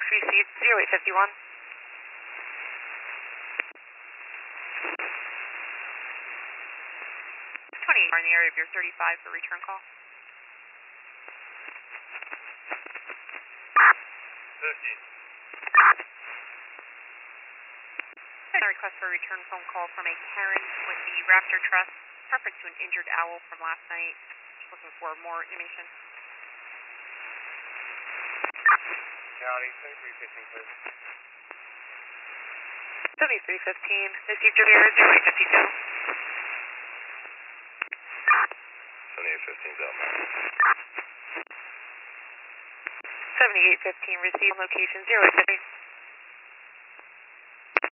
received 0851. 28 are in the area of your 35 for return call. 50. A request for a return phone call from a Karen with the Raptor Trust, reference to an injured owl from last night. Just looking for more information. County, 7315, please. 7315, received your error 0852. 7815's out now. 7815, received location 0850.